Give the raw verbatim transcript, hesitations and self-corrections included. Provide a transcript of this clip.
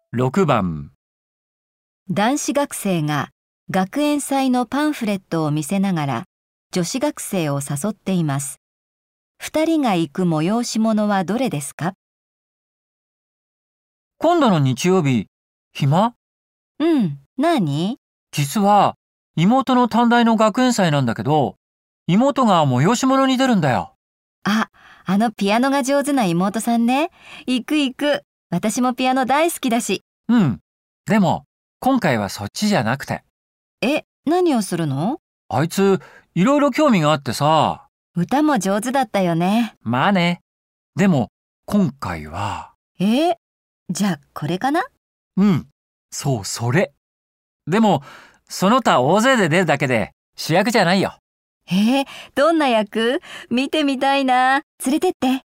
ろくばん。 男子学生が学園祭のパンフレットを見せながら女子学生を誘っています。二人が行く催し物はどれですか？ 今度の日曜日、暇？ うん、何？ 実は妹の短大の学園祭なんだけど、妹が催し物に出るんだよ。 あ、あのピアノが上手な妹さんね。行く行く。私もピアノ大好きだし。 うん。でも、今回はそっちじゃなくて。 え、何をするの？ あいつ、いろいろ興味があってさ。 歌も上手だったよね。 まあね。でも、今回は。 え、じゃあこれかな？ うん。そう、それ。でも、その他大勢で出るだけで主役じゃないよ。 えー、どんな役？見てみたいな。連れてって。